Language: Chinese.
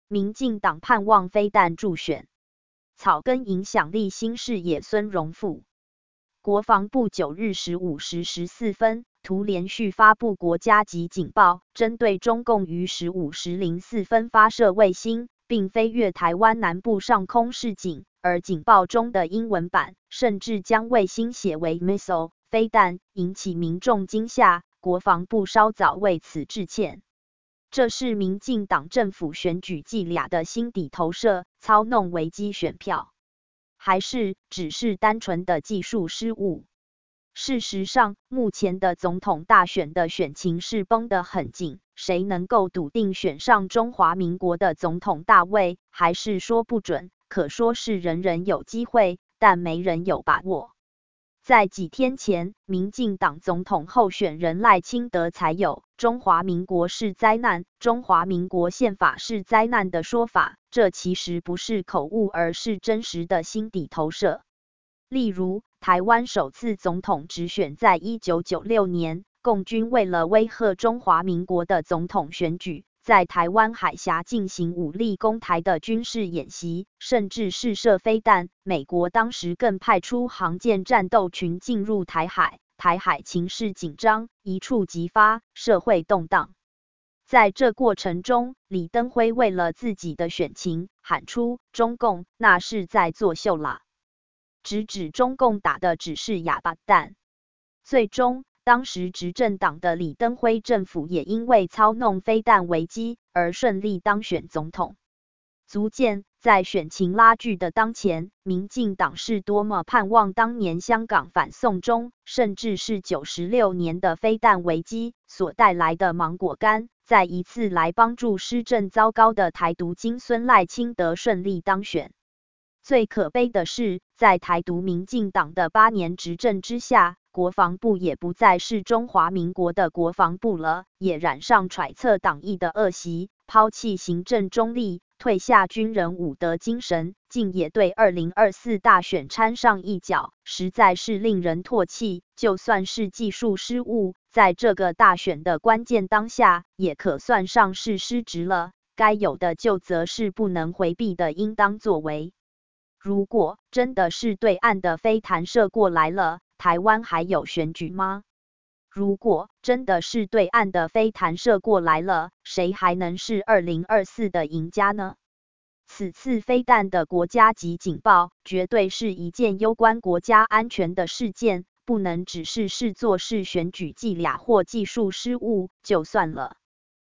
民进党盼望飞弹助选，草根影响力新视野孙荣富。国防部9日15时14分图连续发布国家级警报，针对中共于15时04分发射卫星，并飞越台湾南部上空示警，而警报中的英文版甚至将卫星写为 missile 飞弹，引起民众惊吓。国防部稍早为此致歉。这是民进党政府选举伎俩的心底投射，操弄危机选票，还是只是单纯的技术失误？事实上，目前的总统大选的选情是绷得很紧，谁能够笃定选上中华民国的总统大位，还是说不准，可说是人人有机会，但没人有把握。在几天前，民进党总统候选人赖清德才有中华民国是灾难，中华民国宪法是灾难的说法，这其实不是口误，而是真实的心底投射。例如，台湾首次总统直选在1996年，共军为了威吓中华民国的总统选举，在台湾海峡进行武力攻台的军事演习，甚至试射飞弹。美国当时更派出航舰战斗群进入台海，台海情势紧张，一触即发，社会动荡。在这过程中，李登辉为了自己的选情，喊出中共那是在作秀啦，直指中共打的只是哑巴蛋。最终，当时执政党的李登辉政府也因为操弄飞弹危机而顺利当选总统。足见在选情拉锯的当前，民进党是多么盼望当年香港反送中，甚至是96年的飞弹危机所带来的芒果干，再一次来帮助施政糟糕的台独金孙赖清德顺利当选。最可悲的是，在台独民进党的8年执政之下，国防部也不再是中华民国的国防部了，也染上揣测党意的恶习，抛弃行政中立，退下军人武德精神，竟也对2024大选掺上一脚，实在是令人唾弃。就算是技术失误，在这个大选的关键当下，也可算上是失职了，该有的就责是不能回避的应当作为。如果真的是对岸的飞弹射过来了，台湾还有选举吗？如果真的是对岸的飞弹射过来了，谁还能是2024的赢家呢？此次飞弹的国家级警报，绝对是一件攸关国家安全的事件，不能只是视作是选举伎俩或技术失误就算了。